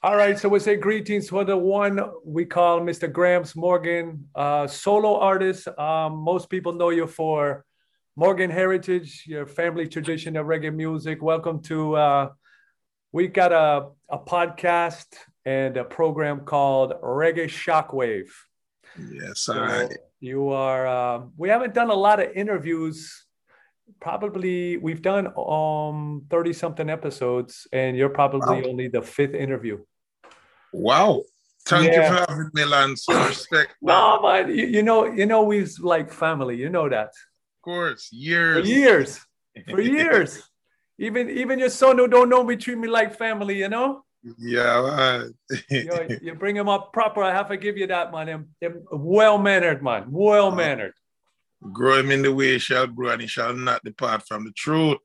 All right, so we say greetings for the one we call Mr. Gramps Morgan, solo artist. Most people know you for Morgan Heritage, your family tradition of reggae music. Welcome to, we got a podcast and a program called Reggae Shockwave. Yes, all right. So you are, we haven't done a lot of interviews. Probably we've done 30 something episodes, and you're Wow. probably only the fifth interview. Wow. Thank you for Yeah. having me, Lance. Respect, man. No, man, we've like family. You know that Of course, for years. years, for years. Even your son who don't know me treat me like family. Yeah, You bring him up proper. I have to give you that, man. Well mannered, man. Well uh, mannered. grow him in the way he shall grow, and he shall not depart from the truth.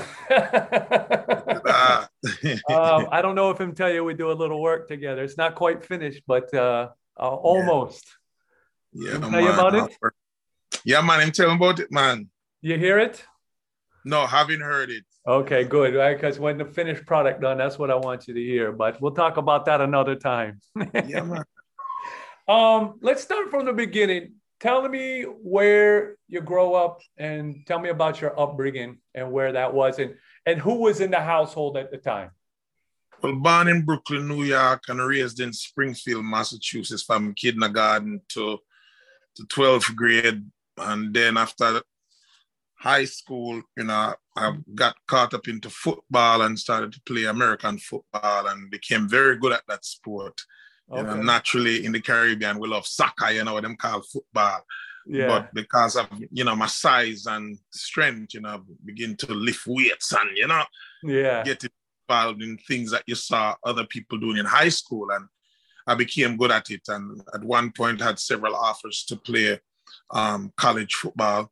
Ah. I don't know if him tell you we do a little work together. It's not quite finished, but Yeah, almost. yeah, Him tell you man. about it? Yeah, man. Him tell me about it, man. You hear it? No, haven't heard it. Okay, good. Right, because when the finished product done, that's what I want you to hear. But we'll talk about that another time. Yeah, man. Let's start from the beginning. Tell me where you grow up and tell me about your upbringing and where that was and who was in the household at the time. Well, born in Brooklyn, New York, and raised in Springfield, Massachusetts, from kindergarten to 12th grade. And then after high school, I got caught up into football and started to play American football and became very good at that sport. Okay. Naturally in the Caribbean, we love soccer, what them call football. Yeah. But because of, my size and strength, begin to lift weights and, Yeah. get involved in things that you saw other people doing in high school. And I became good at it. And at one point had several offers to play college football.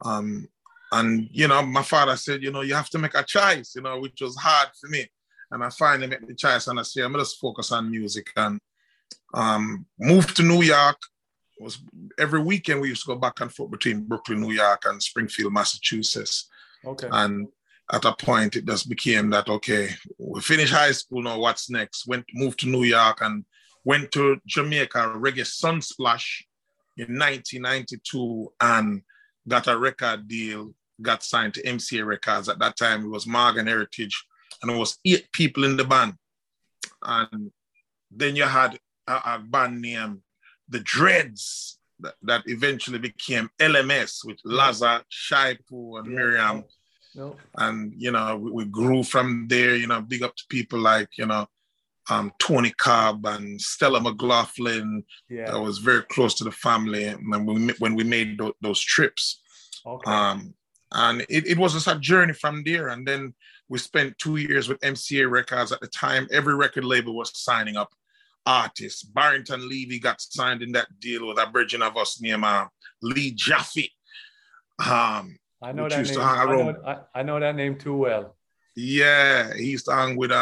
And, my father said, you have to make a choice, which was hard for me. And I finally made the choice and I said, I'm going to focus on music and moved to New York. Every weekend we used to go back and forth between Brooklyn, New York and Springfield, Massachusetts. Okay. And at a point it just became that, okay, we finished high school, now what's next? Moved to New York and went to Jamaica, Reggae Sunsplash in 1992 and got a record deal, got signed to MCA Records. At that time, it was Morgan Heritage, and it was 8 people in the band. And then you had a band named The Dreads that eventually became LMS with Laza, Shaipu, and Miriam. No. And, we grew from there, big up to people like, Tony Cobb and Stella McLaughlin. Yeah. That was very close to the family when we made those trips. Okay. And it was just a journey from there. And then we spent 2 years with MCA Records. At the time, every record label was signing up artists. Barrington Levy got signed in that deal with a virgin of us named Lee Jaffe. I know that name. I know that name too well. Yeah, he used to hang with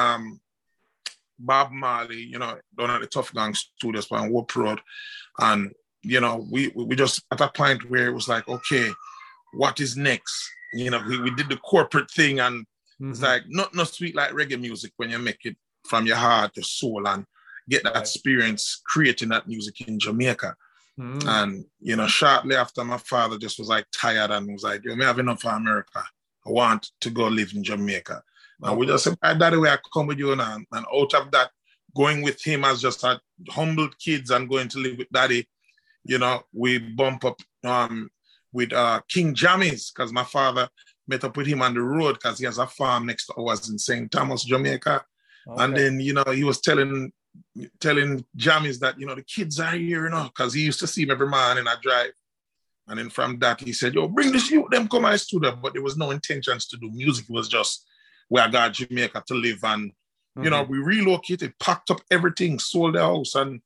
Bob Marley, down at the Tough Gang Studios on Whoop Road. And, we just at a point where it was like, okay, what is next? We did the corporate thing and it's like not sweet like reggae music when you make it from your heart, your soul, and get that experience creating that music in Jamaica. And, shortly after my father just was like tired and was like, I have enough for America. I want to go live in Jamaica. And we just said, Daddy, way I come with you now. And out of that, going with him as just a humble kids and going to live with Daddy, we bump up with King Jammies because my father met up with him on the road because he has a farm next to ours in St. Thomas, Jamaica. Okay. And then, he was telling Jammies that, the kids are here, because he used to see him every morning I drive. And then from that, he said, bring this youth, them come and stood up. But there was no intentions to do music. It was just where I got Jamaica to live. And, we relocated, packed up everything, sold the house. And,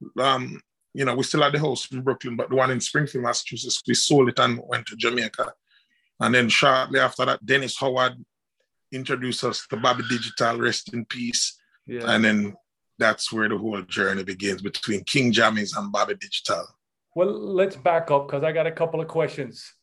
we still had the house in Brooklyn, but the one in Springfield, Massachusetts, we sold it and went to Jamaica. And then shortly after that, Dennis Howard introduced us to Bobby Digital, rest in peace. Yeah. And then that's where the whole journey begins between King Jammies and Bobby Digital. Well, let's back up because I got a couple of questions.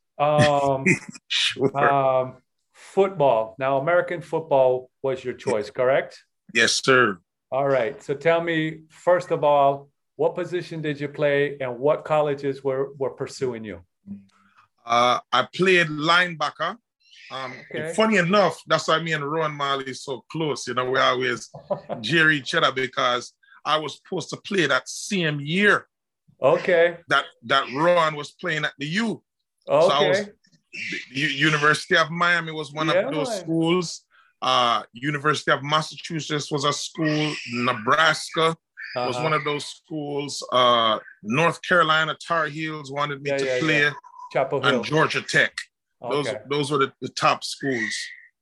Sure. Football. Now, American football was your choice, correct? Yes, sir. All right. So tell me, first of all, what position did you play and what colleges were pursuing you? I played linebacker. Okay. Funny enough, that's why me and Ron Marley is so close. You know, we always jeer each other because I was supposed to play that same year Okay. that Ron was playing at the U. So I was Okay. University of Miami was one Yeah, of those man. schools. University of Massachusetts was a school. Nebraska was one Uh-huh. of those schools. North Carolina Tar Heels wanted me Yeah, to yeah, yeah. play, Chapel and Hill. Georgia Tech. Those Okay. those were the top schools.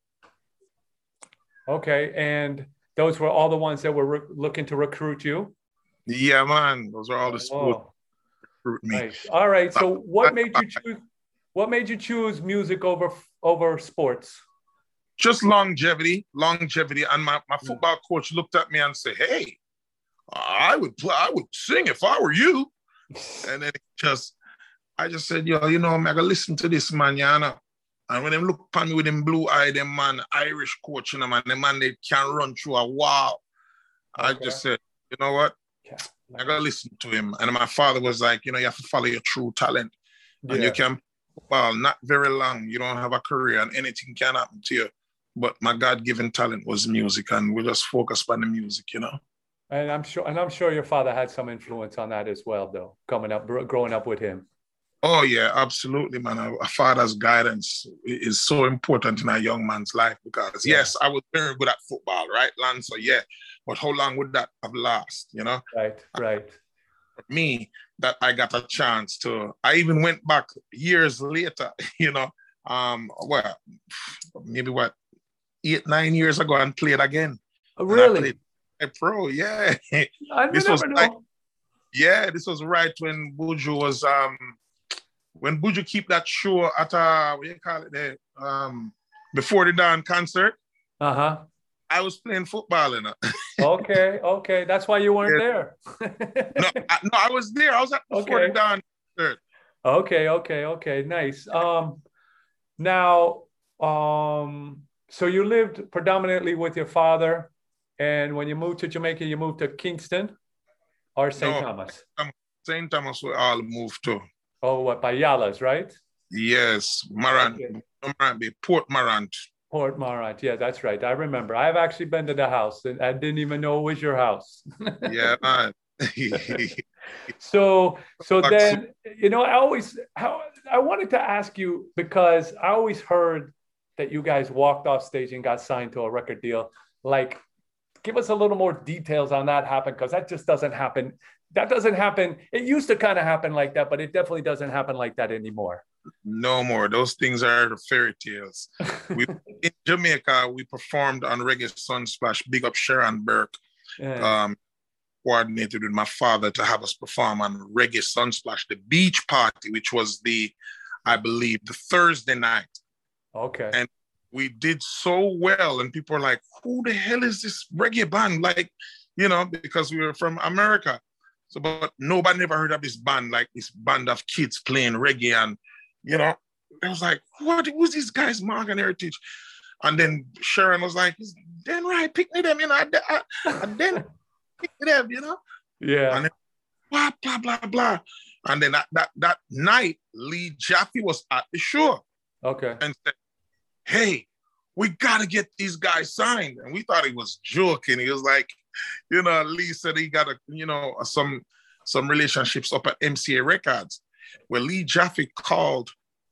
Okay. And those were all the ones that were looking to recruit you? Yeah, man. Those are all the schools Oh, that recruit me. nice. All right. I, So I, what made you choose music over sports? just longevity. And my football coach looked at me and said, "Hey, I would sing if I were you." And then I just said, "Yo, I'm gonna listen to this man, Yana." And when they look at me with them blue eye, them man, Irish coach, man, the man they can run through a wall. I Okay. just said, you know what? Yeah. I gotta listen to him. And my father was like, you have to follow your true talent. And you Yeah. can well, not very long. You don't have a career and anything can happen to you. But my God-given talent was music, and we just focused on the music. And I'm sure your father had some influence on that as well, though, growing up with him. Oh yeah, absolutely, man. A father's guidance is so important in a young man's life because Yeah. yes, I was very good at football, right, Lance? So yeah, but how long would that have lasted? Right. Right. For me, that I got a chance to. I even went back years later, well, maybe what 8, 9 years ago, and played again, and I played Really? a pro. Yeah, I this was never like know. this was right when Buju was when Buju keep that show at what do you call it there? Before the Dawn concert, Uh-huh. I was playing football. Okay. Okay. That's why you weren't Yeah. there. No, I was there. I was at Before the Okay. Dawn concert. Okay. Okay. Okay. Nice. Now, so you lived predominantly with your father, and when you moved to Jamaica, you moved to Kingston or St. No, Thomas? St. Thomas we all moved to. Oh, what, by Yalas, right? Yes, Marant, Okay. Port Marant. Port Morant. Yeah, that's right. I remember. I've actually been to the house and I didn't even know it was your house. Yeah, man. So then, I wanted to ask you because I always heard that you guys walked off stage and got signed to a record deal. Like, give us a little more details on that happen because that just doesn't happen. That doesn't happen. It used to kind of happen like that, but it definitely doesn't happen like that anymore. No more. Those things are the fairy tales. We in Jamaica, we performed on Reggae Sunsplash. Big up Sharon Burke. Yeah. Um, Coordinated with my father to have us perform on Reggae Sunsplash, the beach party, which was I believe, the Thursday night. Okay. And we did so well, and people were like, "Who the hell is this reggae band?" Like, because we were from America. So, but nobody never heard of this band, like this band of kids playing reggae, and it was like, who's these guys, Morgan Heritage? And then Sharon was like, "Then right, pick me them, and then pick me them. Yeah. And then blah blah blah blah. And then that night, Lee Jaffe was at the show. Okay. And said, "Hey, we got to get these guys signed." And we thought he was joking. He was like, Lee said he got some relationships up at MCA Records. Well, Lee Jaffe called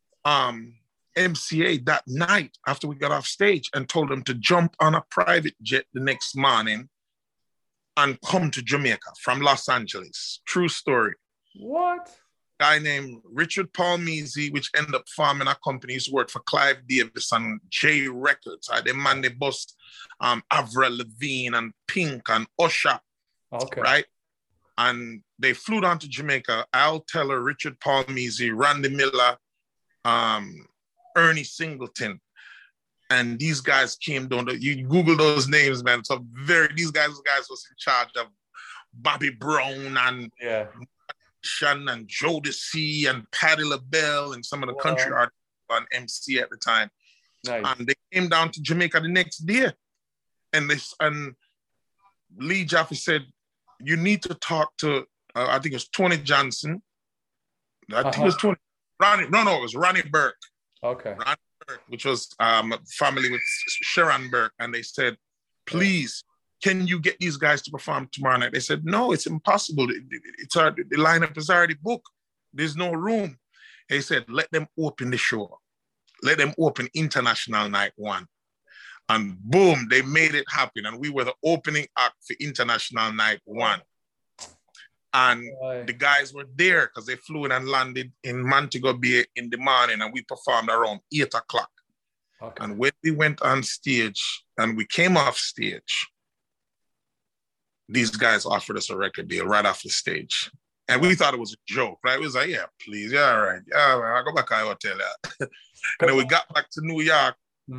MCA that night after we got off stage and told them to jump on a private jet the next morning and come to Jamaica from Los Angeles. True story. What? Guy named Richard Palmese, which ended up forming a company. He's worked for Clive Davis and J Records. They man they bust Avril Lavigne and Pink and Usher. Okay. Right? And they flew down to Jamaica. Al Teller, Richard Palmese, Randy Miller, Ernie Singleton. And these guys came down. You Google those names, man. So these guys was in charge of Bobby Brown and Shan and Jodeci and Patti LaBelle and some of the country artists on MC at the time. Nice. And they came down to Jamaica the next day. And Lee Jaffe said, you need to talk to, I think it was Tony Johnson. I think it was Tony. It was Ronnie Burke. Okay. Ronnie Burke, which was family with Sharon Burke. And they said, please, can you get these guys to perform tomorrow night? They said, no, it's impossible. The lineup is already booked. There's no room. They said, let them open the show. Let them open International Night 1. And boom, they made it happen. And we were the opening act for International Night 1. And the guys were there because they flew in and landed in Montego Bay in the morning, and we performed around 8 o'clock. Okay. And when we went on stage and we came off stage, these guys offered us a record deal right off the stage. And we thought it was a joke, right? It was like, yeah, please, yeah, all right. Yeah, I'll go back to the hotel. And then we got back to New York.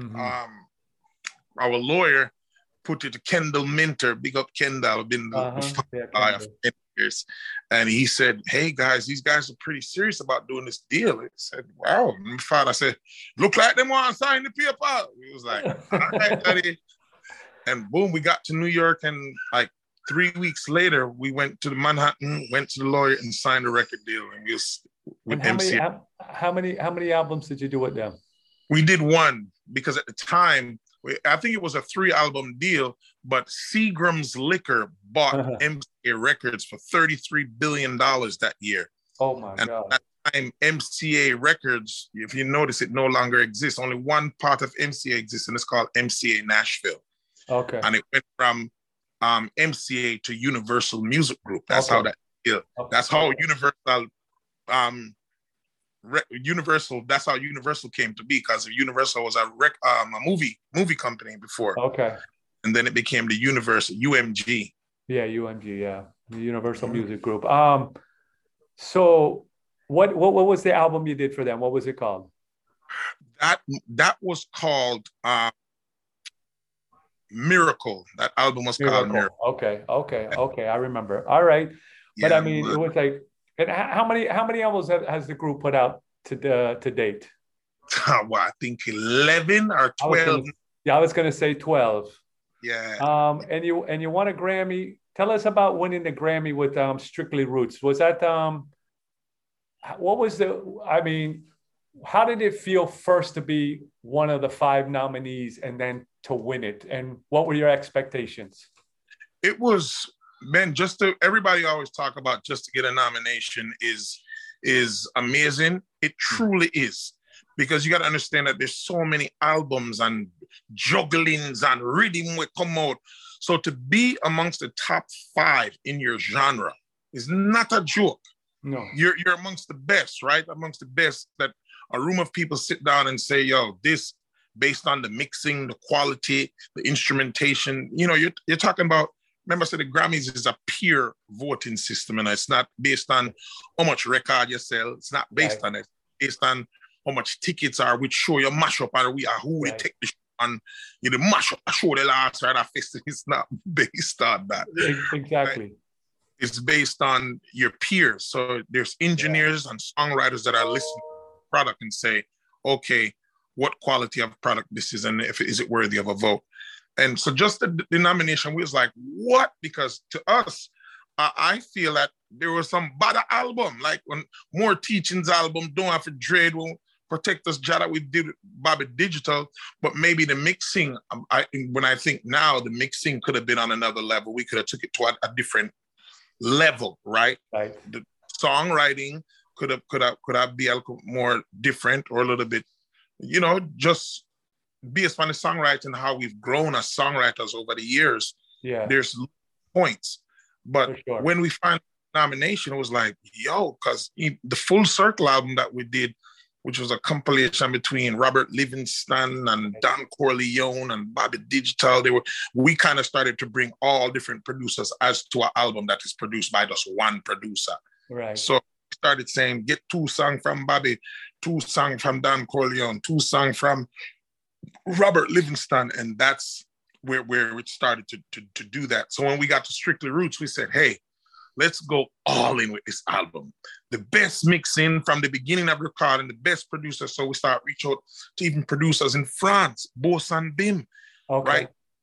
Our lawyer put it to Kendall Minter, big up Kendall, been the for 10 years. And he said, hey guys, these guys are pretty serious about doing this deal. I said, wow. And my father said, look like them want to sign the paper. He was like, all right, daddy. And boom, we got to New York, and like 3 weeks later, we went to the Manhattan, went to the lawyer, and signed a record deal. And we was with MCA. How many albums did you do with them? We did one, because at the time, I think it was a 3-album deal, but Seagram's Liquor bought MCA Records for $33 billion that year. Oh my God. At that time, MCA Records, if you notice, it no longer exists. Only one part of MCA exists, and it's called MCA Nashville. Okay. And it went from MCA to Universal Music Group. That's how that. Yeah. Okay. That's how Universal. That's how Universal came to be, because Universal was a movie company before. Okay. And then it became the Universal UMG. Yeah, UMG. Yeah, the Universal Music Group. So what was the album you did for them? What was it called? That was called Miracle. That album was called Miracle. Okay. I remember. All right. But yeah, I mean, it was like, and how many albums has the group put out to date? Well, I think 11 or 12. I was gonna say 12. Yeah. And you won a Grammy. Tell us about winning the Grammy with Strictly Roots. Was that what was how did it feel first to be one of the 5 nominees and then to win it? And what were your expectations? It was, man, everybody always talk about just to get a nomination is amazing. It truly is, because you got to understand that there's so many albums and jugglings and rhythm will come out. So to be amongst the top 5 in your genre is not a joke. No, you're amongst the best, right? Amongst the best, that a room of people sit down and say, yo, this, based on the mixing, the quality, the instrumentation, you're talking about. Remember, I said the Grammys is a peer voting system, and it's not based on how much record you sell. It's not based on it. It's based on how much tickets are, which show you mash up, and who they take the show on. The mash up, a show the last right after. It's not based on that. Exactly. Right? It's based on your peers. So there's engineers and songwriters that are listening to the product and say, okay, what quality of product this is, and is it worthy of a vote? And so just the nomination, we was like, what? Because to us, I feel that there was some better album, like when More Teachings album, Don't Have to Dread, will Protect Us, Jada, we did Bobby Digital, but maybe the mixing, when I think now, the mixing could have been on another level. We could have took it to a different level, right? The songwriting could have be a little more different, or a little bit, just based on the songwriting, how we've grown as songwriters over the years. Yeah, there's points, but when we find nomination, it was like, yo, because the Full Circle album that we did, which was a compilation between Robert Livingston and Don Corleone and Bobby Digital, we kind of started to bring all different producers as to an album that is produced by just one producer. Right. So we started saying, get 2 songs from Bobby, 2 songs from Don Corleone, 2 songs from Robert Livingston, and that's where it started to do that. So when we got to Strictly Roots, we said, hey, let's go all in with this album. The best mixing from the beginning of recording, the best producer. So we start reach out to even producers in France, Boss and Bim, right?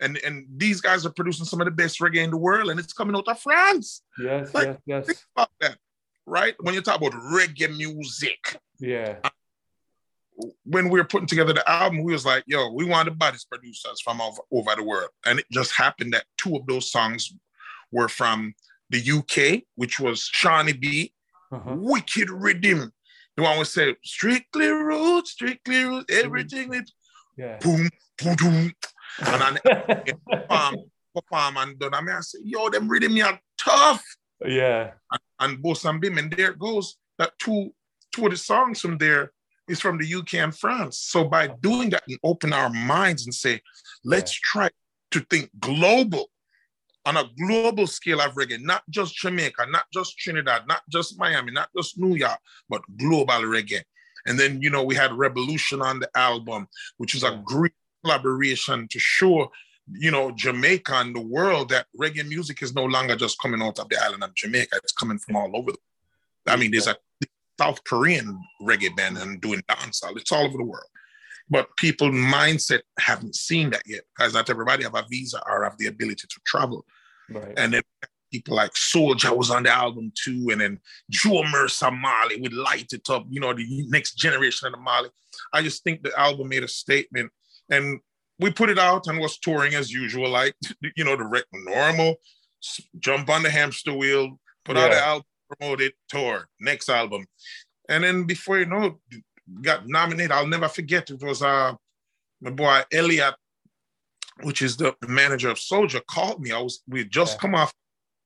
And these guys are producing some of the best reggae in the world, and it's coming out of France. Yes, Like, yes. think about that, right? When you talk about reggae music. Yeah. When we were putting together the album, we was like, yo, we want the baddest producers from over the world. And it just happened that 2 of those songs were from the UK, which was Shawnee B, Wicked Rhythm. The one we said, strictly roots, everything with boom, boom, boom. And I perform and done. I mean, I say, yo, them rhythm are tough. Yeah. And Boss and Bim, and there it goes. That two of the songs from there is from the UK and France. So by doing that and open our minds and say, let's try to think global, on a global scale of reggae, not just Jamaica, not just Trinidad, not just Miami, not just New York, but global reggae. And then, you know, we had Revolution on the album, which is a great collaboration to show, you know, Jamaica and the world that reggae music is no longer just coming out of the island of Jamaica. It's coming from all over. I mean, there's a South Korean reggae band and doing dancehall. It's all over the world. But people mindset haven't seen that yet, because not everybody have a visa or have the ability to travel. Right. And then people like Soulja was on the album too, and then Joe Mercer Marley would light it up, you know, the next generation of the Marley. I just think the album made a statement, and we put it out and was touring as usual, like, you know, the normal, jump on the hamster wheel, put out the album, promote it, tour, next album. And then before you know it, got nominated. I'll never forget. It was my boy Elliot, which is the manager of Soulja, called me. We had just come off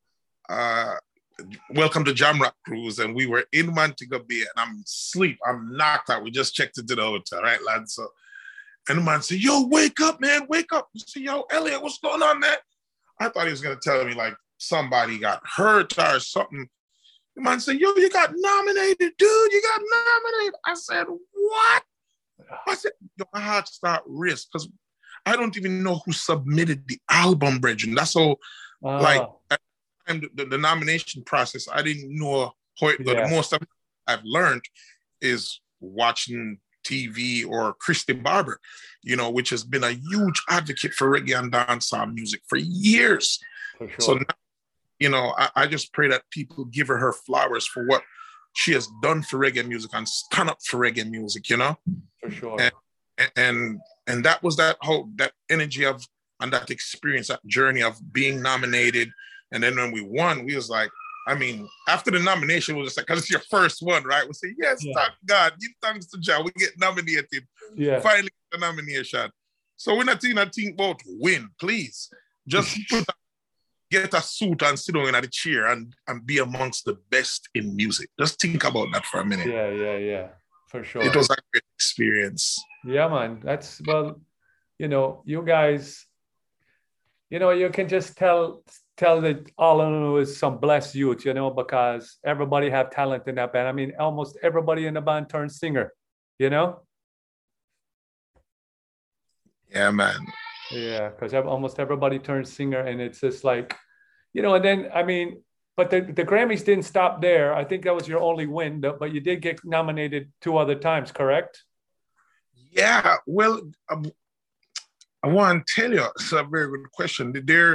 Welcome to Jamrock Cruise, and we were in Montego Bay, and I'm asleep. I'm knocked out. We just checked into the hotel, right, lad? So, and the man said, "Yo, wake up, man, wake up." I said, "Yo, Elliot, what's going on, man?" I thought he was gonna tell me like somebody got hurt or something. The man said, "Yo, you got nominated, dude. You got nominated." I said, "What?" I said, "Yo, my heart start race because I don't even know who submitted the album, Bridget." That's all. Like at the time, the nomination process, I didn't know how it, the most I've learned is watching TV or Christy Barber, you know, which has been a huge advocate for reggae and dancehall music for years. For sure. So now, you know, I just pray that people give her flowers for what she has done for reggae music and stand up for reggae music, you know? For sure. And that was that whole, that energy of, and that experience, that journey of being nominated. And then when we won, we was like, I mean, after the nomination, we was just like, because it's your first one, right? We say, yes, thank God, give thanks to Jah, we get nominated. Finally get the nomination. So we're not think about win, please. Just get a suit and sit down in the chair and be amongst the best in music. Just think about that for a minute. Yeah, for sure. It was a great experience. Yeah, man. That's, well, you know, you guys, you know, you can just tell that all I know is some blessed youth, you know, because everybody have talent in that band. I mean, almost everybody in the band turned singer, you know? Yeah, man. Yeah, because almost everybody turned singer, and it's just like, you know, and then, I mean, but the Grammys didn't stop there. I think that was your only win, but you did get nominated 2 other times, correct? Yeah, well, I want to tell you, it's a very good question.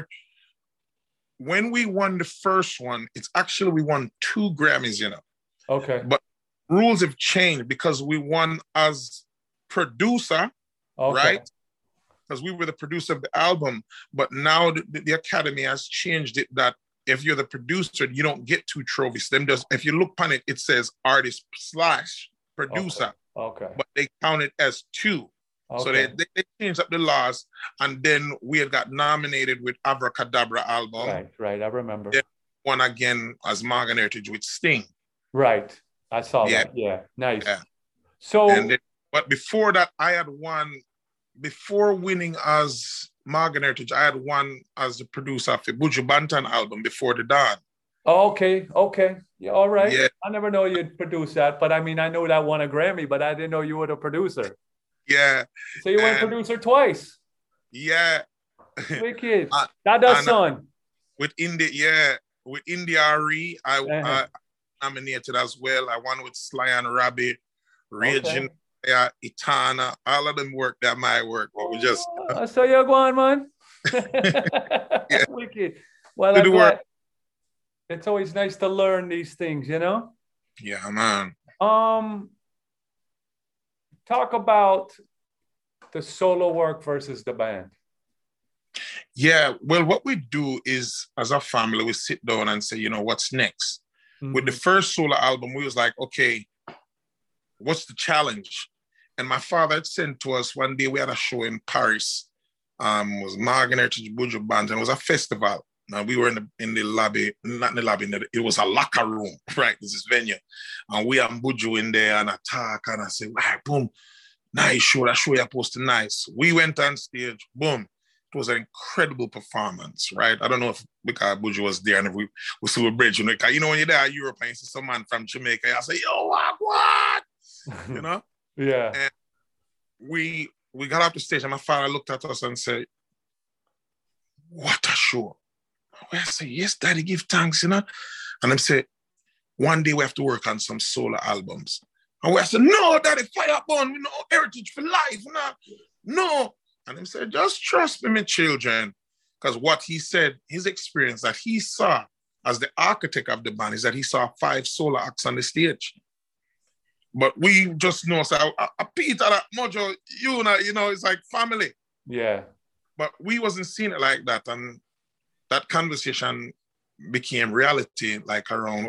When we won the first one, it's actually, we won 2 Grammys, you know. Okay. But rules have changed because we won as producer, right? Because we were the producer of the album, but now the Academy has changed it that if you're the producer, you don't get 2 trophies. If you look on it, it says artist / producer. Okay. But they count it as 2. Okay. So they changed up the laws, and then we had got nominated with Abracadabra album. Right, I remember. Then won again as Morgan Heritage with Sting. Right, I saw that. Yeah, nice. Yeah. But before that, I had won. Before winning as Morgan Heritage, I had won as the producer of the Buju Banton album, Before the Dawn. Oh, okay. Yeah, all right. Yeah. I never know you'd produce that, but I mean, I know that won a Grammy, but I didn't know you were the producer. Yeah. So you went producer twice. Yeah. Wicked. Dada's son. With India Re, I nominated as well. I won with Sly and Rabbit, Regin. Itana, all of them work that my work, but we just. So you're going, man. Yeah, Wicked. Well, to I'm the world. glad. It's always nice to learn these things, you know? Yeah, man. Um, talk about the solo work versus the band. Yeah, well, what we do is, as a family, we sit down and say, what's next? With the Mm-hmm. first solo album, we was like, okay, what's the challenge? And my father had sent to us one day, we had a show in Paris. It was Morgan Heritage Buju Band, and it was a festival. Now we were in the lobby, not in the lobby, it was a locker room, right? This is venue. And we and Buju in there and attack, and I said, wow, boom, nice show, that show you're posting nice. We went on stage, boom. It was an incredible performance, right? I don't know if because Buju was there and if we still bridge, because when you're there in Europe and you see some man from Jamaica, I say, yo, what? You know? Yeah. And we got off the stage and my father looked at us and said, what a show. I said, yes, daddy, give thanks, And I said, one day we have to work on some solo albums. And we said, no, daddy, Fireborn, we know heritage for life. No. And he said, just trust me, my children. Because what he said, his experience that he saw as the architect of the band is that he saw 5 solo acts on the stage. But we just know, so Peter, Mojo, it's like family. Yeah. But we wasn't seeing it like that. And that conversation became reality like around,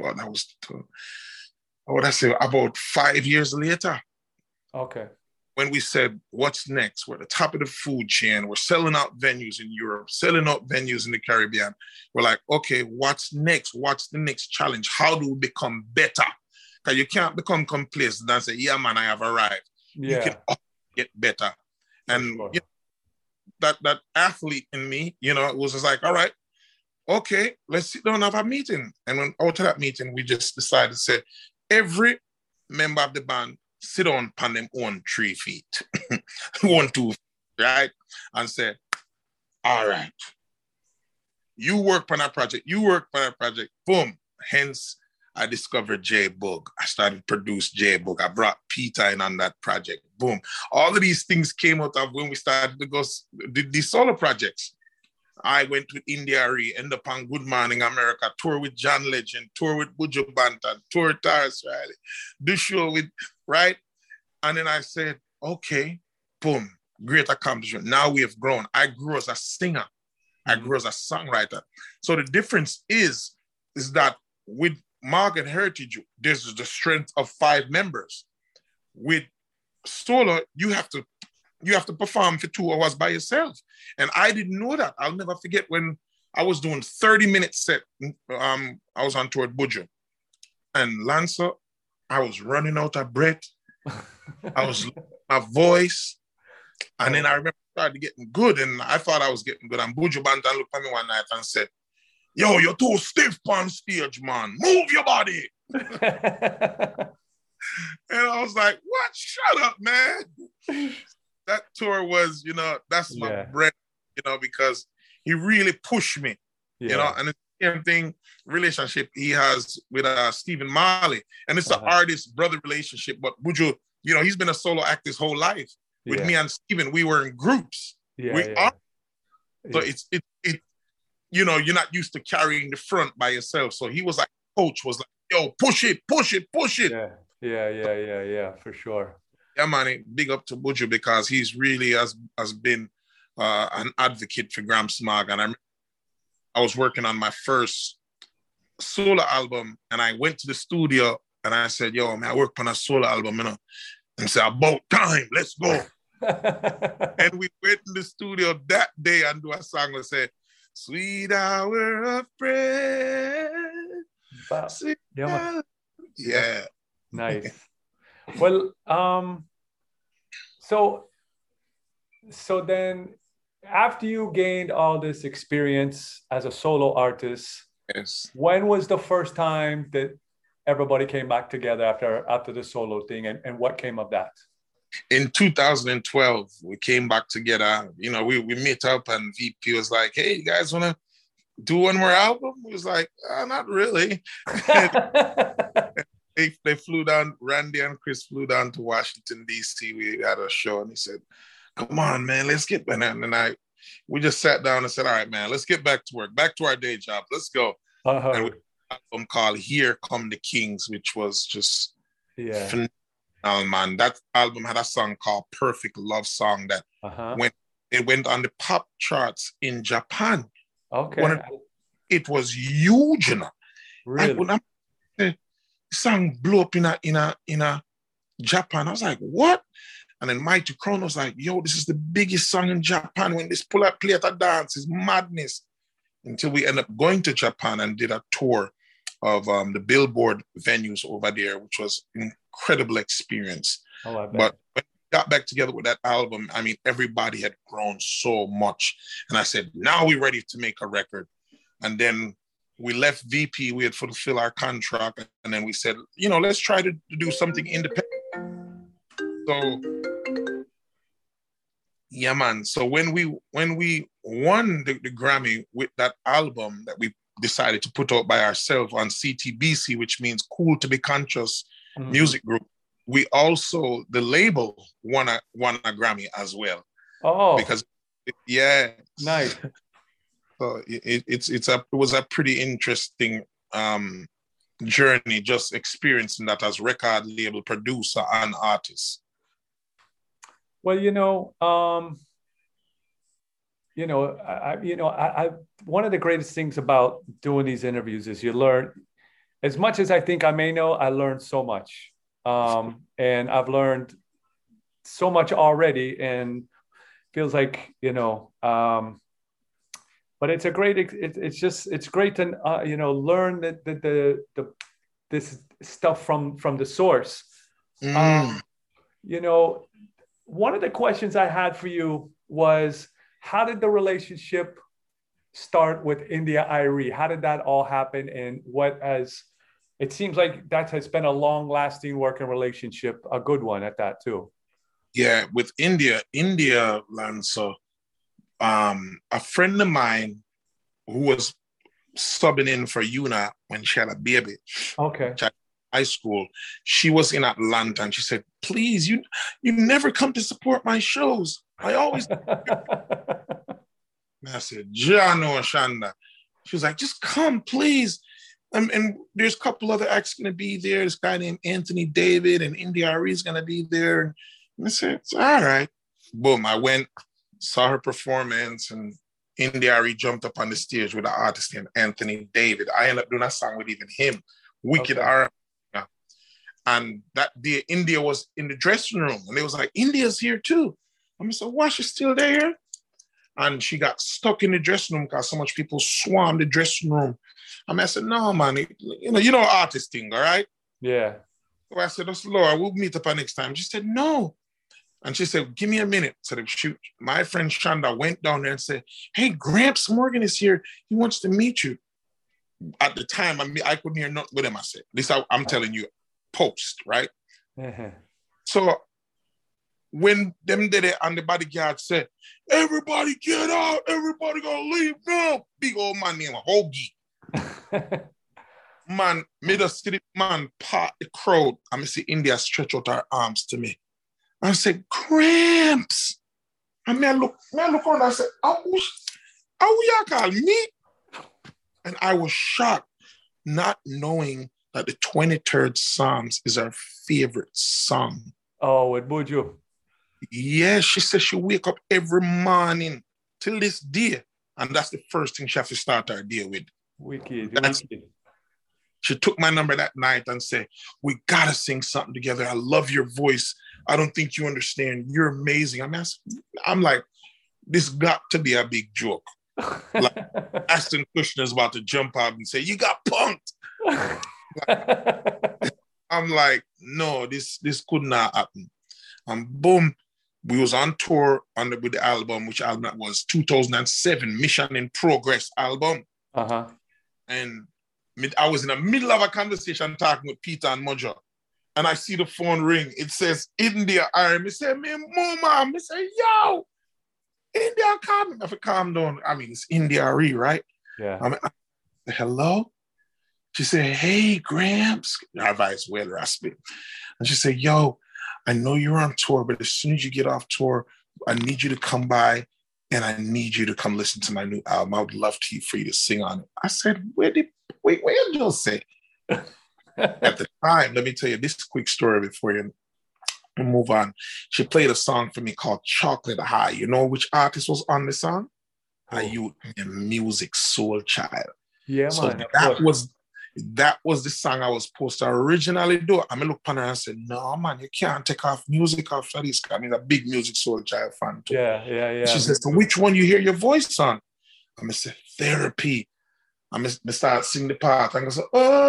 what I say, about 5 years later. Okay. When we said, what's next? We're at the top of the food chain. We're selling out venues in Europe, selling out venues in the Caribbean. We're like, okay, what's next? What's the next challenge? How do we become better? Because you can't become complacent and say, yeah, man, I have arrived. Yeah. You can get better. And sure. That athlete in me, it was just like, all right, okay, let's sit down and have a meeting. And when out of that meeting, we just decided to say, every member of the band sit on them own 3 feet, 1, 2, right? And say, all right, you work on a project, boom. Hence, I discovered J-Boog. I started produce J-Boog. I brought Peter in on that project. Boom. All of these things came out of when we started to go did these solo projects. I went with India Ree, end up on Good Morning America, tour with John Legend, tour with Buju Banton, tour with Tyrus Riley, do show with, right? And then I said, okay, boom, great accomplishment. Now we have grown. I grew as a singer. I grew as a songwriter. So the difference is that with Morgan Heritage, there's the strength of 5 members. With solo, you have to perform for 2 hours by yourself. And I didn't know that. I'll never forget when I was doing 30-minute set. I was on tour at Buju. And Lancer, I was running out of breath. I was my voice. And then I remember I started getting good. And I thought I was getting good. And Buju Banton looked at me one night and said, yo, you're too stiff on stage, man. Move your body. And I was like, what? Shut up, man. That tour was, that's my bread, because he really pushed me, and the same thing, relationship he has with Stephen Marley. And it's an artist-brother relationship, but Buju, he's been a solo act his whole life. With me and Stephen, we were in groups. So it's you're not used to carrying the front by yourself. So he was like, coach was like, yo, push it. Yeah, for sure. Yeah, man, big up to Buju because he's really has been an advocate for Gramps Mag. And I was working on my first solo album and I went to the studio and I said, yo, man, I work on a solo album, And said, about time, let's go. And we went in the studio that day and do a song that said, sweet hour of prayer. Wow. Yeah. Nice. Well, so then after you gained all this experience as a solo artist, yes, when was the first time that everybody came back together after the solo thing, and what came of that? In 2012, we came back together. We meet up and VP was like, hey, you guys want to do one more album? We was like, not really. They flew down, Randy and Chris flew down to Washington, D.C. We had a show and he said, come on, man, let's get better. And then we just sat down and said, all right, man, let's get back to work, back to our day job. Let's go. And we had an album called Here Come the Kings, which was just phenomenal, man. That album had a song called Perfect Love Song that went on the pop charts in Japan. Okay. It was huge, you know. Really? When the song blew up in a Japan, I was like, what? And then Mighty Crown was like, yo, this is the biggest song in Japan. When this play at a dance, it's madness. Until we ended up going to Japan and did a tour of the Billboard venues over there, which was an incredible experience. Oh, I bet. But when we got back together with that album, I mean, everybody had grown so much. And I said, now we're ready to make a record. And then we left VP, we had fulfilled our contract. And then we said, you know, let's try to do something independent. So, yeah, man. So when we won the Grammy with that album that we decided to put out by ourselves on CTBC, which means Cool to Be Conscious Music Group, we also, the label won a Grammy as well. Oh, because nice. So it was a pretty interesting journey, just experiencing that as record label producer and artist. Well, I one of the greatest things about doing these interviews is you learn, as much as I think I may know, I learned so much. And I've learned so much already, and feels like, but it's a great, it's great to, learn this stuff from the source. One of the questions I had for you was, how did the relationship start with India.Arie? How did that all happen? And it seems like that has been a long lasting working relationship, a good one at that too. Yeah, with India, Lancer, a friend of mine who was subbing in for Yuna when she had a baby. Okay. High school, she was in Atlanta, and she said, please, you never come to support my shows. I always and I said, Jano Shanda. She was like, just come, please. And there's a couple other acts gonna be there. This guy named Anthony David, and India.Arie is gonna be there. And I said, it's all right. Boom, I went, saw her performance, and India.Arie jumped up on the stage with an artist named Anthony David. I ended up doing a song with even him, Wicked R. And that day, India was in the dressing room, and they was like, India's here too. I'm like, why she's still there? And she got stuck in the dressing room because so much people swarmed the dressing room. I said, no, man, artist thing, all right? Yeah. So I said, that's Laura, we'll meet up next time. She said, no. And she said, give me a minute. So shoot, my friend Shanda went down there and said, hey, Gramps Morgan is here. He wants to meet you. At the time, I couldn't hear nothing with him. I said, this I'm telling you, post, right? Uh-huh. So when them did it and the bodyguard said, everybody get out, everybody gonna leave now. Big old man named Hoagie. Man, made a city man part the crowd. I see India stretch out her arms to me. I said, Gramps. And I look on and I said, how y'all call me? And I was shocked, not knowing that the 23rd Psalms is her favorite song. Oh, with Buju. Yeah, she says she wake up every morning till this day. And that's the first thing she has to start her day with. Wicked. She took my number that night and said, we gotta sing something together. I love your voice. I don't think you understand. You're amazing. I'm like, this got to be a big joke. Like Ashton Kutcher's about to jump out and say, you got punked. I'm like, no, this could not happen. And boom, we was on tour with the album, which album that was 2007 Mission in Progress album. Uh-huh. And I was in the middle of a conversation talking with Peter and Mojo, and I see the phone ring. It says India.Arie. I say, me mama. I say, yo, India, calm. I said, calm down. I mean, it's India.Arie, right? Yeah. I said, hello? She said, hey, Gramps. Her voice well raspy. And she said, yo, I know you're on tour, but as soon as you get off tour, I need you to come by and I need you to come listen to my new album. I would love for you to sing on it. I said, wait, where did you say? At the time, let me tell you this quick story before you move on. She played a song for me called Chocolate High. You know which artist was on the song? Oh. You Music Soul Child. Yeah, so man. That was the song I was supposed to originally do. I mean, look upon her and I said, no, man, you can't take off music after this. I mean, a big Music Soul Child fan too. Yeah. She says, so which one you hear your voice on? I say, Therapy. I start singing the part. And I go,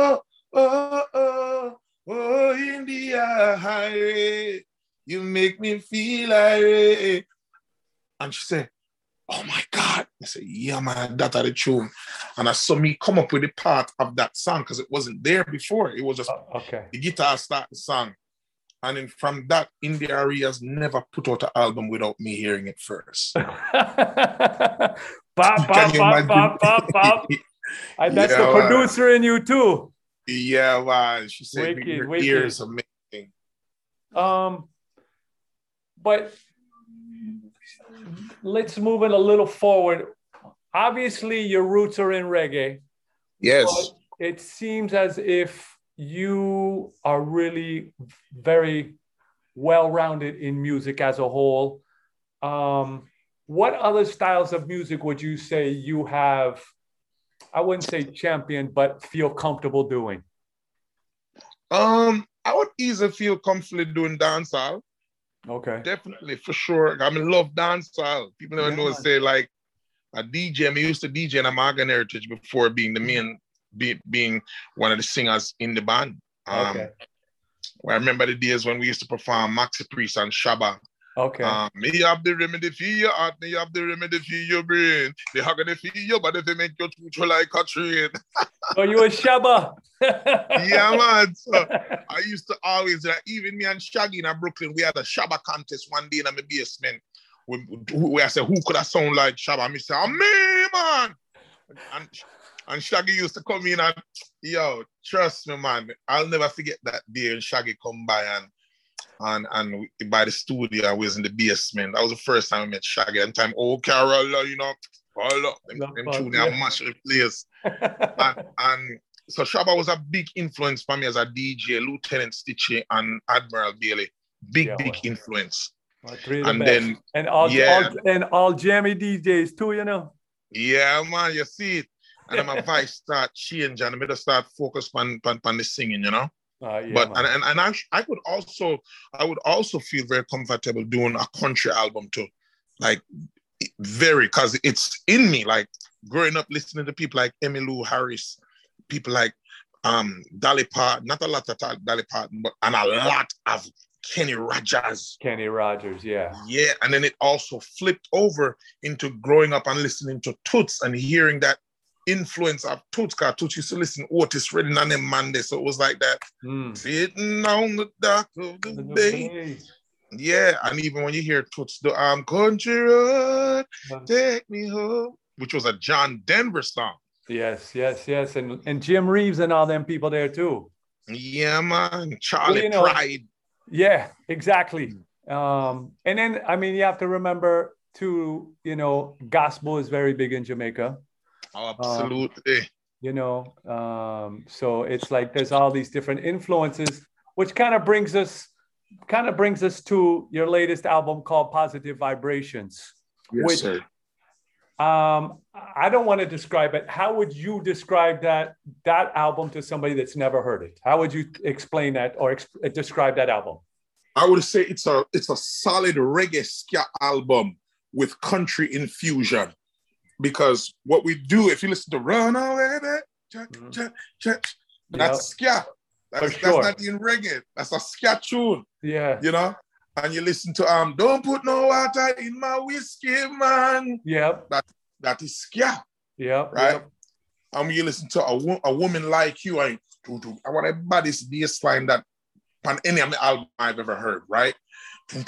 oh, India highway, you make me feel irate. And she said, oh my God. I said, yeah, man, that's the tune. And I saw me come up with the part of that song because it wasn't there before. It was just the guitar start the song. And then from that, India Arias never put out an album without me hearing it first. Bop, bop. And that's the producer in you too. Yeah, man. She said your ears amazing. But let's move it a little forward. Obviously, your roots are in reggae. Yes. It seems as if you are really very well-rounded in music as a whole. What other styles of music would you say you have, I wouldn't say champion, but feel comfortable doing? I would easily feel comfortable doing dancehall. Okay. Definitely, for sure. I mean, love dancehall. People never know, say like a DJ. I used to DJ in a Morgan Heritage before being the main, being one of the singers in the band. Okay. I remember the days when we used to perform Maxi Priest and Shabba. Okay. Me have the remedy for your heart, me have the remedy for your brain. They have the for your body to make you true like a train. So you a Shabba? Yeah, man. So I used to always, even me and Shaggy in Brooklyn, we had a Shabba contest one day in my basement. Where I said, who could I sound like Shabba? Me say, me, man. And Shaggy used to come in and, yo, trust me, man. I'll never forget that day when Shaggy come by and by the studio, I was in the basement. That was the first time I met Shaggy. And time, oh, Carol, you know, all up. Them tune, I mash the place. and so Shabba was a big influence for me as a DJ, Lieutenant Stitchie and Admiral Bailey. Big influence. And then all jammy DJs too, you know. Yeah, man, you see it. And my voice start change and I start focus on the singing, you know. But I would also feel very comfortable doing a country album too, like because it's in me. Like growing up listening to people like Emmylou Harris, people like Dolly Parton, not a lot of Dolly Parton, but and a lot of Kenny Rogers. Yeah. Yeah, and then it also flipped over into growing up and listening to Toots and hearing that influence of Toots, because Toots used to listen to Otis Redding and them Monday, so it was like that. Sitting on the dock of the bay. Yeah, and even when you hear Toots, the country road, take me home, which was a John Denver song. Yes, and Jim Reeves and all them people there too. Yeah, man, Charlie Pride. Yeah, exactly. And then I mean, you have to remember too, you know, gospel is very big in Jamaica. Oh, absolutely. You know, so it's like there's all these different influences, which kind of brings us to your latest album called Positive Vibrations. Yes, sir. I don't want to describe it. How would you describe that album to somebody that's never heard it? How would you explain that or describe that album? I would say it's a solid reggae ska album with country infusion. Because what we do, if you listen to Run Away, that's ska. That's not in reggae. That's a ska tune. Yeah. You know? And you listen to Don't Put No Water in My Whiskey, Man. Yep. That is ska. Yeah. Right? And when you listen to a woman like you, I want a baddest bass line that on any of the album I've ever heard, right? And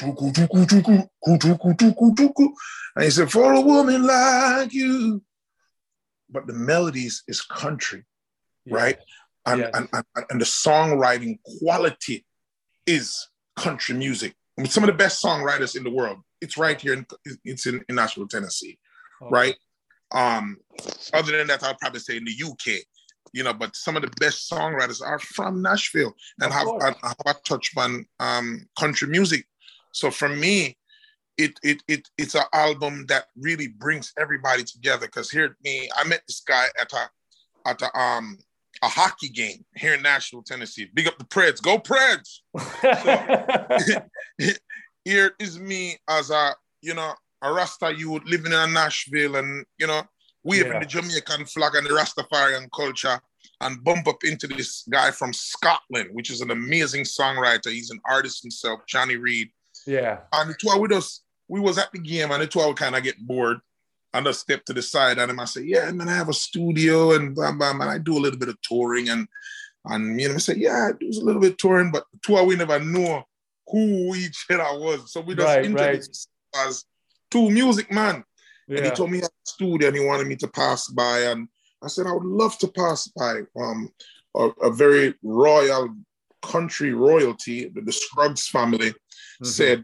he said, for a woman like you. But the melodies is country, right? And the songwriting quality is country music. some of the best songwriters in the world. It's right here. It's in Nashville, Tennessee, Okay. right? Other than that, I'll probably say in the UK, you know, but some of the best songwriters are from Nashville and have a touch on country music. So for me, it's an album that really brings everybody together. Because I met this guy at a hockey game here in Nashville, Tennessee. Big up the Preds. Go Preds! So, here is me as a Rasta youth living in Nashville and, waving the Jamaican flag and the Rastafarian culture and bump up into this guy from Scotland, which is an amazing songwriter. He's an artist himself, Johnny Reed. Yeah. And the two with us, we was at the game and the two would kind of get bored. And I step to the side and I say, yeah, man, I have a studio and bam, bam, and I do a little bit of touring. And I say, yeah, I do a little bit of touring, but the two we never know who each other was. So we just introduced as two music man. Yeah. And he told me he had a studio and he wanted me to pass by. And I said, I would love to pass by. A very royal country royalty, the Scruggs family, said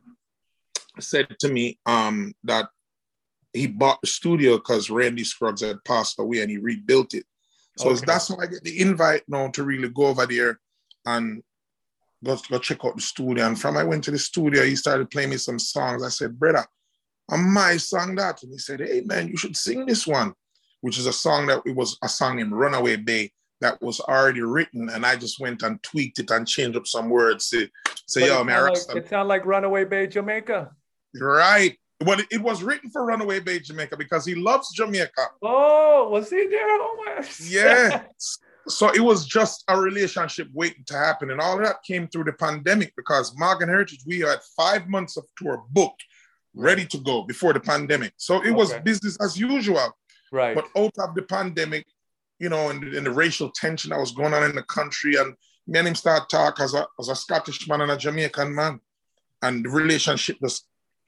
to me that he bought the studio because Randy Scruggs had passed away and he rebuilt it. So that's how I get the invite now to really go over there and go check out the studio. And from I went to the studio, he started playing me some songs. I said, brother, I might sing that. And he said, hey, man, you should sing this one, which is a song named Runaway Bay that was already written. And I just went and tweaked it and changed up some words. It sounded like Runaway Bay, Jamaica. Right. Well, it was written for Runaway Bay, Jamaica, because he loves Jamaica. Oh, was he there? Oh, my. Yeah. So it was just a relationship waiting to happen. And all of that came through the pandemic because Morgan Heritage, we had 5 months of tour booked, ready to go before the pandemic. So it was business as usual. Right. But out of the pandemic, and the racial tension that was going on in the country, and me and him started talking as a Scottish man and a Jamaican man. And the relationship was,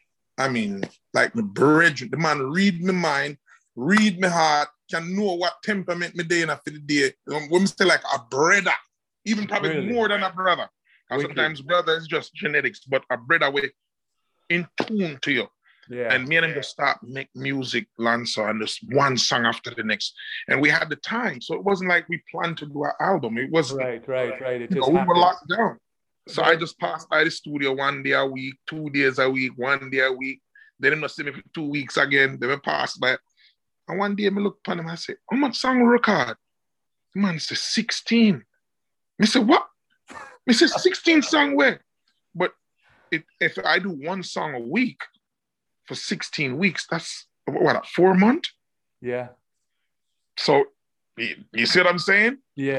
like the bridge, the man read my mind, read my heart, can know what temperament me day for the day. When say like a brother, even probably more than a brother. And sometimes brother is just genetics, but a brother way in tune to you. Yeah. And me and him just start make music, Lancer, and just one song after the next. And we had the time. So it wasn't like we planned to do an album. It was right. It just we were locked down. So I just passed by the studio 1 day a week, 2 days a week, 1 day a week. Then they must see me for 2 weeks again. Then I passed by. And one day I look upon him and I say, how much song we record? The man said, 16. I said, what? I said, 16 song where? But if I do one song a week for 16 weeks, that's what, 4 months? Yeah. So you see what I'm saying? Yeah.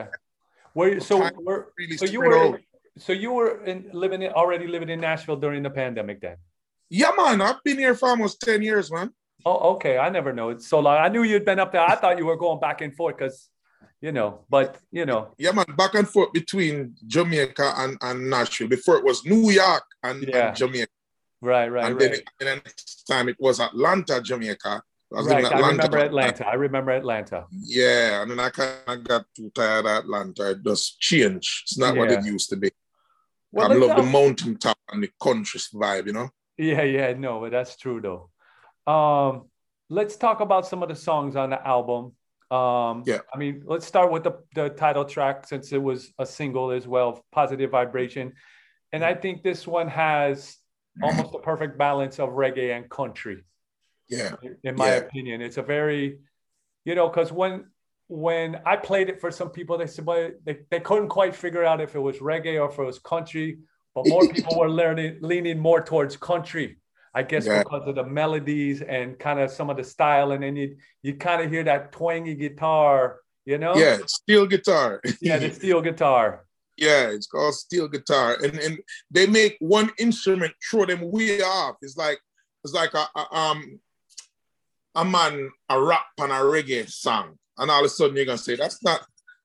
So you were already living in Nashville during the pandemic then? Yeah, man. I've been here for almost 10 years, man. Oh, okay. I never know. It's so long. I knew you'd been up there. I thought you were going back and forth because, but. Yeah, man. Back and forth between Jamaica and Nashville. Before it was New York and Jamaica. Right. And then the next time it was Atlanta, Jamaica. I remember Atlanta. Yeah, and then I kind of got too tired of Atlanta. It just changed. It's not what it used to be. Well, I love the mountaintop and the country vibe, Yeah, no, but that's true though. Let's talk about some of the songs on the album. Let's start with the title track since it was a single as well, Positive Vibration. And I think this one has almost a perfect balance of reggae and country. Yeah. In my opinion, it's a very, because when I played it for some people, they said, well, they couldn't quite figure out if it was reggae or if it was country, but more people were leaning more towards country, I guess, because of the melodies and kind of some of the style. And then you kind of hear that twangy guitar, Yeah, steel guitar. Yeah, the steel guitar. Yeah, it's called steel guitar. And they make one instrument throw them way off. It's like a man a rap and a reggae song, and all of a sudden you're gonna say that's not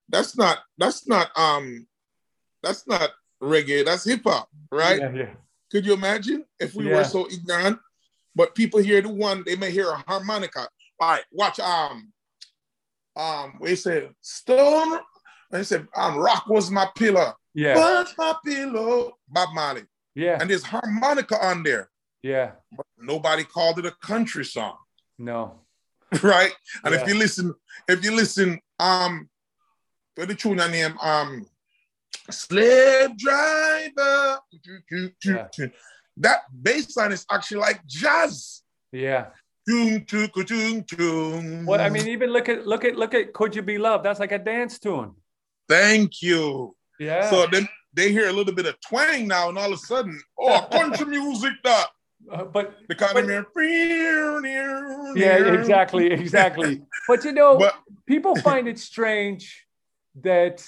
reggae, that's hip hop, right? Yeah. Could you imagine if we were so ignorant? But people hear the one, they may hear a harmonica. All right, watch we say Stone. They said rock was my pillow. Yeah. Was my pillow. Bob Marley. Yeah. and there's harmonica on there. Yeah. But nobody called it a country song. No. Right? And Yeah. if you listen, what the tune name, Slave Driver. Yeah. That bass line is actually like jazz. Yeah. Well, Well, I mean, even look at Could You Be Loved? That's like a dance tune. thank you. Yeah. So then they hear a little bit of twang now, and all of a sudden, oh, country music that. But The kind of yeah, exactly. But you know, people find it strange that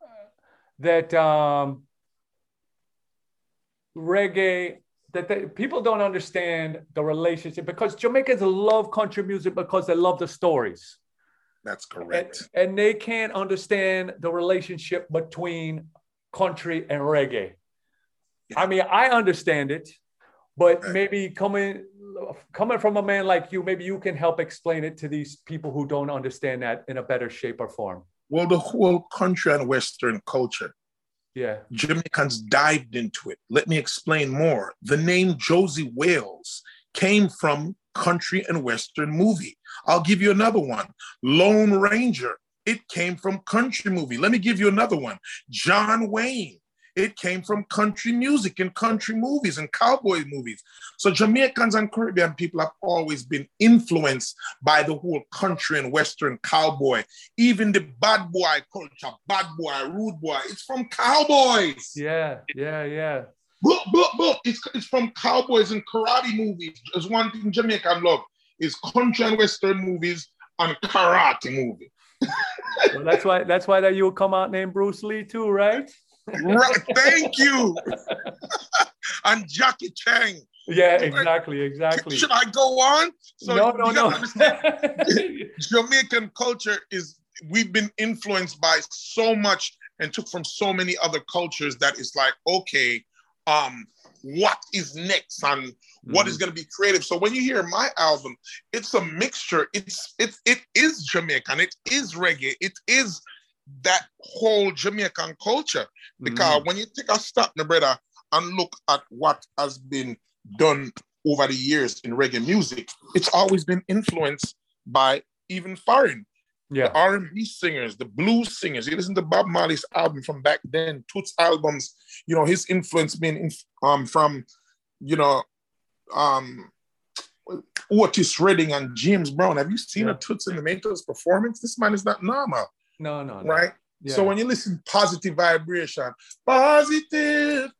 reggae, people don't understand the relationship, because Jamaicans love country music because they love the stories. That's correct. And they can't understand the relationship between country and reggae. I mean, I understand it, but maybe coming from a man like you, maybe you can help explain it to these people who don't understand that in a better shape or form. Well, the whole country and Western culture, yeah, Jamaicans dived into it. Let me explain more. The name Josie Wales came from country and Western movie. I'll give you another one. Lone Ranger. It came from country movie. Let me give you another one. John Wayne. It came from country music and country movies and cowboy movies. So Jamaicans and Caribbean people have always been influenced by the whole country and Western cowboy. Even the bad boy culture, bad boy, rude boy, it's from cowboys. Yeah. But it's from cowboys and karate movies. There's one thing Jamaican love is country and Western movies and karate movies. Well, that's why that you'll come out named Bruce Lee too, right? Right, thank you. And Jackie Chan. Yeah, exactly. Should I go on? So no. Jamaican culture we've been influenced by so much and took from so many other cultures that it's like, okay, what is next and what is going to be creative? So when you hear my album, it's a mixture. It is Jamaican. It is reggae. It is that whole Jamaican culture. Because when you take a step, my brother, and look at what has been done over the years in reggae music, it's always been influenced by even foreign. The R&B singers, the blues singers. You listen to Bob Marley's album from back then, Toots albums, his influence being from, Otis Redding and James Brown. Have you seen a Toots and the Maytals performance? This man is not normal. No. Right? Yeah. So when you listen Positive Vibration, positive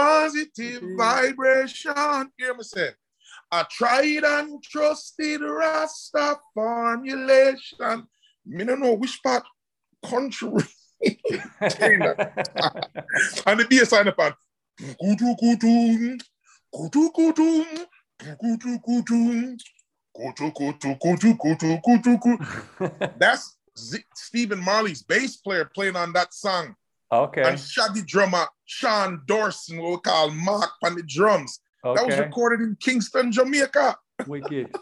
vibration, hear me say, I tried and trusted Rasta formulation. Me don't know which part country. And the bass line upon that's Stephen Marley's bass player playing on that song. Okay. And shaggy drummer Sean Dorson, what we call Mark, on the drums. Okay. That was recorded in Kingston, Jamaica. Wicked.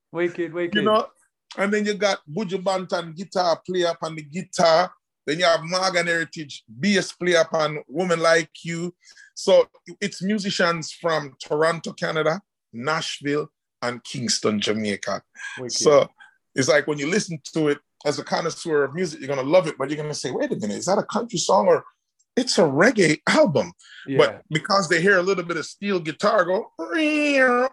And then you got Buju Banton guitar player on the guitar. Then you have Morgan Heritage bass player on Woman Like You. So it's musicians from Toronto, Canada, Nashville, and Kingston, Jamaica. Wicked. So it's like when you listen to it, as a connoisseur of music, you're going to love it, but you're going to say, wait a minute, is that a country song or it's a reggae album? Yeah. But because they hear a little bit of steel guitar go, yeah.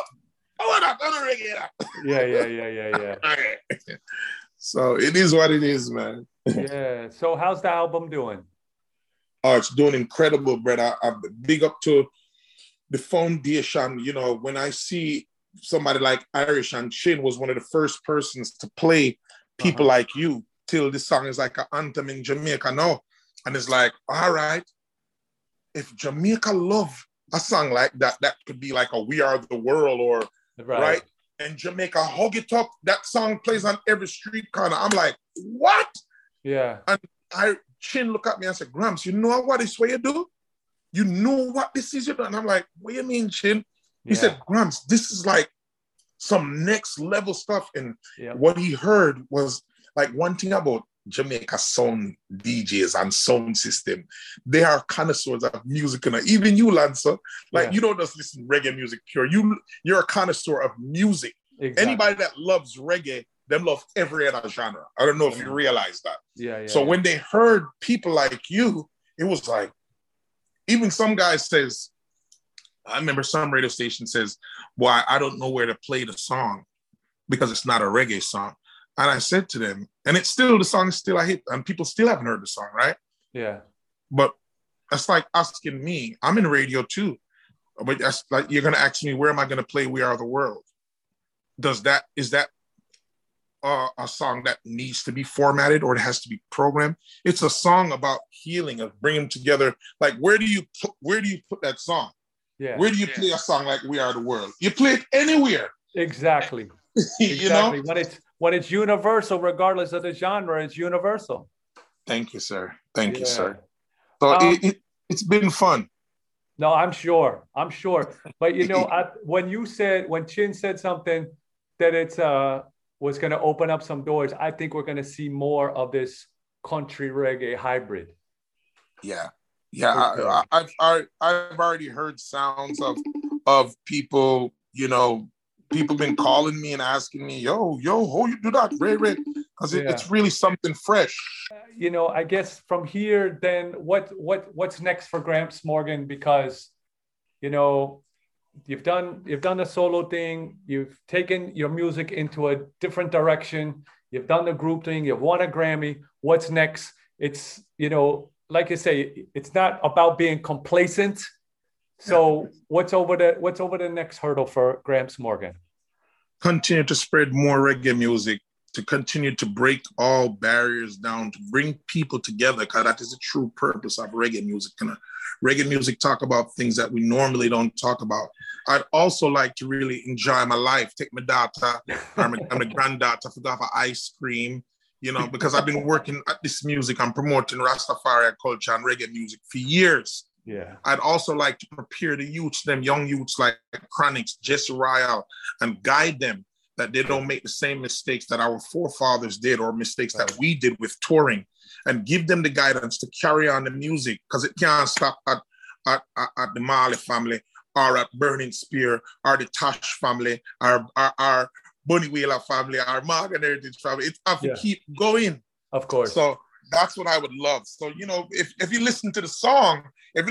So it is what it is, man. Yeah. So how's the album doing? Oh, it's doing incredible, brother. I'm big up to the foundation. When I see somebody like Irish, and Chin was one of the first persons to play People Like You, till this song is like an anthem in Jamaica now. And it's like, all right, if Jamaica love a song like that, that could be like a We Are the World or, right? And Jamaica hug it up. That song plays on every street corner. I'm like, what? Yeah. And Chin look at me and said, Gramps, you know what this way you do? You know what this is you do? And I'm like, what do you mean, Chin? He said, Gramps, this is like some next level stuff. And what he heard was like one thing about Jamaica sound DJs and sound system. They are connoisseurs of music. And even you, Lancer, like you don't just listen to reggae music pure. You're a connoisseur of music. Exactly. Anybody that loves reggae, them love every other genre. I don't know if you realize that. So when they heard people like you, it was like, even some guy says, I remember some radio station says, "Well, I don't know where to play the song because it's not a reggae song." And I said to them, and it's still, the song is still a hit, and people still haven't heard the song, right? Yeah. But that's like asking me, I'm in radio too, but that's like, you're going to ask me, where am I going to play We Are the World? Is that a song that needs to be formatted or it has to be programmed? It's a song about healing, of bringing together. Like, where do you put that song? Yeah. Where do you play a song like We Are the World? You play it anywhere. Exactly. You know? When it's universal, regardless of the genre, it's universal. Thank you, sir. Thank you, sir. So it's been fun. No, I'm sure. But you know, when Chin said something that it's was going to open up some doors, I think we're going to see more of this country reggae hybrid. Yeah. I've already heard sounds of people, you know, people been calling me and asking me, yo, how you do that, Ray? Because it's really something fresh. You know, I guess from here, then what's next for Gramps Morgan? Because, you know, you've done the solo thing, you've taken your music into a different direction, you've done the group thing, you've won a Grammy. What's next? It's, you know, like you say, it's not about being complacent. So what's over the next hurdle for Gramps Morgan? Continue to spread more reggae music, to continue to break all barriers down, to bring people together, because that is the true purpose of reggae music. Reggae music talk about things that we normally don't talk about. I'd also like to really enjoy my life, take my daughter, or my granddaughter to go for ice cream, you know, because I've been working at this music. I'm promoting Rastafari culture and reggae music for years. Yeah. I'd also like to prepare the youths, them young youths like Chronixx, Jesse Royale, and guide them that they don't make the same mistakes that our forefathers did, or mistakes that we did with touring, and give them the guidance to carry on the music, because it can't stop at the Marley family, or at Burning Spear, or the Tosh family, or our Bunny Wheeler family, our Morgan Heritage family. It has to keep going. Of course. So that's what I would love. So, you know, if you listen to the song, when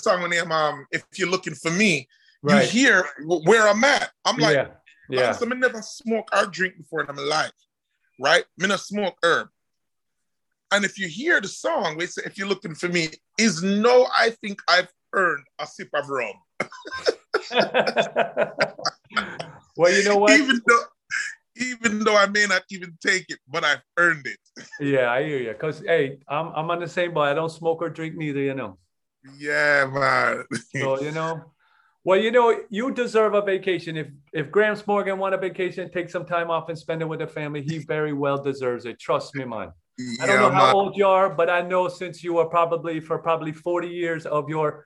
if you're looking for me, you hear where I'm at. I'm like, I never smoke or drink before in my life, right? I not smoke herb. And if you hear the song, if you're looking for me, I think I've earned a sip of rum. Well, you know what? Even though I may not even take it, but I've earned it. Yeah, I hear you. Because, hey, I'm on the same boat. I don't smoke or drink neither, you know. Yeah, man. So, you know, well, you know, you deserve a vacation. If Gramps Morgan want a vacation, take some time off and spend it with the family, he very well deserves it. Trust me, man. I don't know how old you are, but I know since you were probably 40 years of your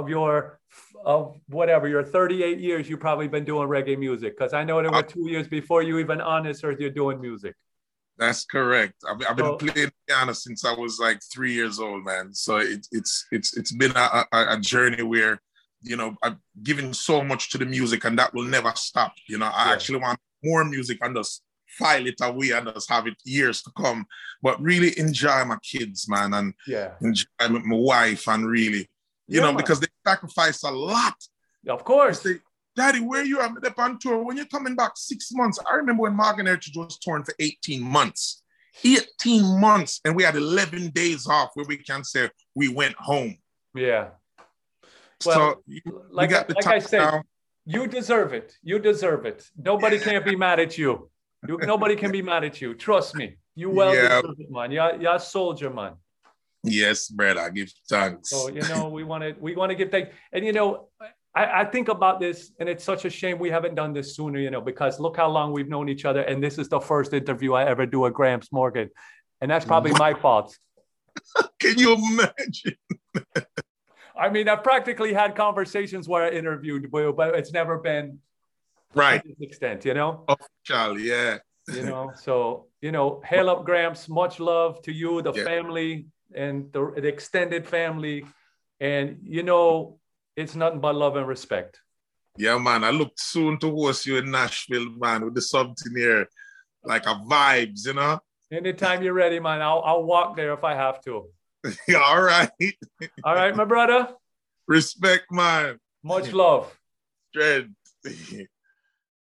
38 years, you've probably been doing reggae music. Because I know there were 2 years before you even honest or you're doing music. That's correct. I've been playing piano since I was like 3 years old, man. So it's been a journey where, you know, I've given so much to the music, and that will never stop. You know, I actually want more music and just file it away and just have it years to come. But really enjoy my kids, man, and enjoy my wife, and really, you know, because they sacrifice a lot. Of course. They say, Daddy, where you are up on tour? When you're coming back 6 months, I remember when Morgan Heritage was touring for 18 months. 18 months, and we had 11 days off where we can say we went home. Yeah. Well, so like I said, now. You deserve it. You deserve it. Nobody can be mad at you. Nobody can be mad at you. Trust me. You deserve it, man. You're a soldier, man. Yes, brother. I give thanks. So, you know, we want to give thanks. And, you know, I think about this, and it's such a shame we haven't done this sooner, you know, because look how long we've known each other. And this is the first interview I ever do with Gramps Morgan. And that's probably my fault. Can you imagine? I mean, I've practically had conversations where I interviewed Will, but it's never been to this extent, you know? Official, yeah. You know, so, hail up Gramps. Much love to you, the Yeah. family, and the extended family. And, it's nothing but love and respect. Yeah, man. I look soon to host you in Nashville, man, with the something here, like a vibes, Anytime you're ready, man, I'll walk there if I have to. All right. All right, my brother. Respect, man. Much love. Strength.